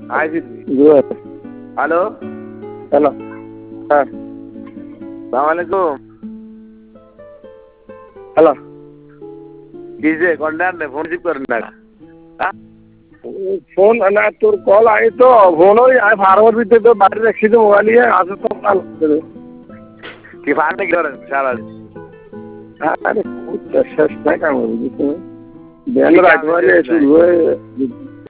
हाय दीदी good hello hello हाँ सलामकुम हेलो किसे कॉन्टैक्ट ने फोन रिसीव करना हाँ फोन ना তোর কল আই তো ফোন ওই ফার্মার ভিতরে তো বাইরে রাখছি তো মোবাইল নিয়ে আসে তো কাল कि फाड़ने की जरूरत सारा আরে শেষ নাই কাম বুঝিস বেল রাত মানে শুরু হয়ে